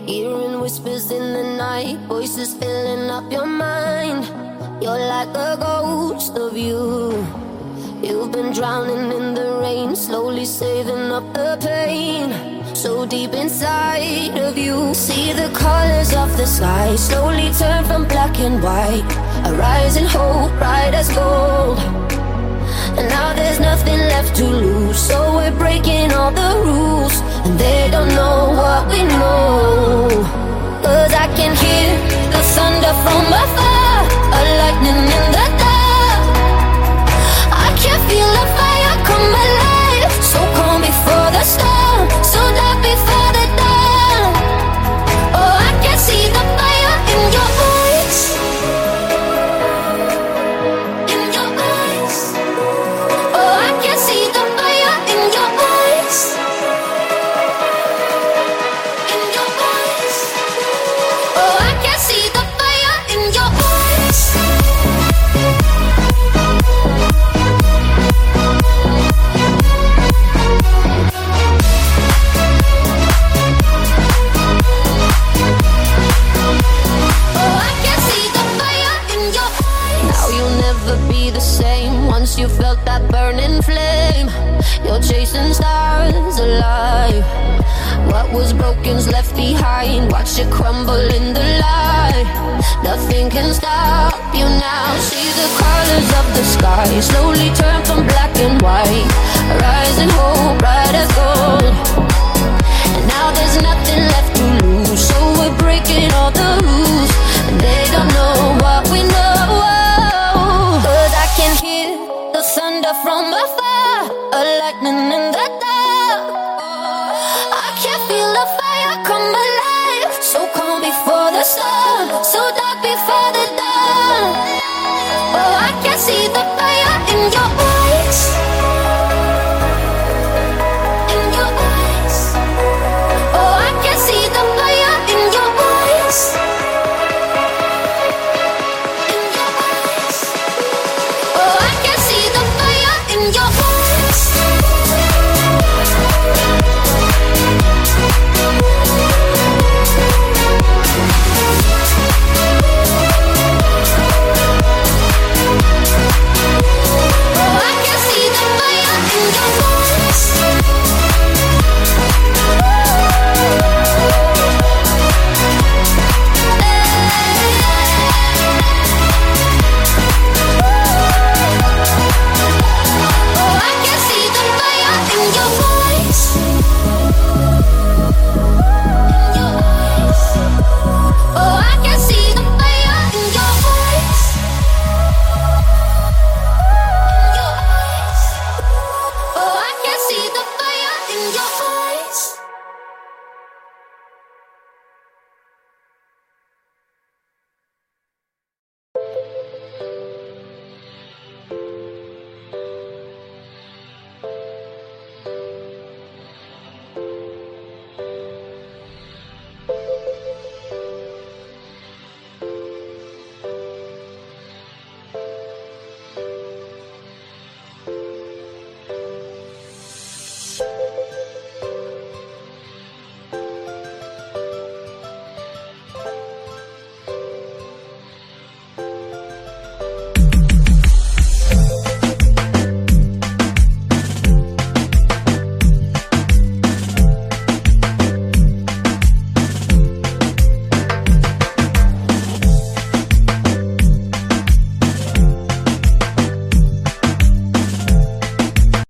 Hearing whispers in the night, voices filling up your mind. You're like a ghost of you. You've been drowning in the rain, slowly saving up the pain. So deep inside of you, see the colors of the sky slowly turn from black and white. A rising hope, bright as gold. And now there's nothing left to lose, so we're breaking all the rules. And they don't know what we know. Cause I can hear the thunder from afar, a lightning in the dark. I can feel the fire come alive, so calm before the storm, so dark before the dawn. Oh, I can see the fire in your eyes, in your eyes. Oh, I can see the fire in your eyes, in your eyes. Oh, I can see the fire in your eyes. Once you felt that burning flame, you're chasing stars alive. What was broken's left behind, watch it crumble in the light. Nothing can stop you now. See the colors of the sky slowly turn from black and white. Rising hope, bright as gold. And now there's nothing left to lose, so we're breaking all the rules. And they don't know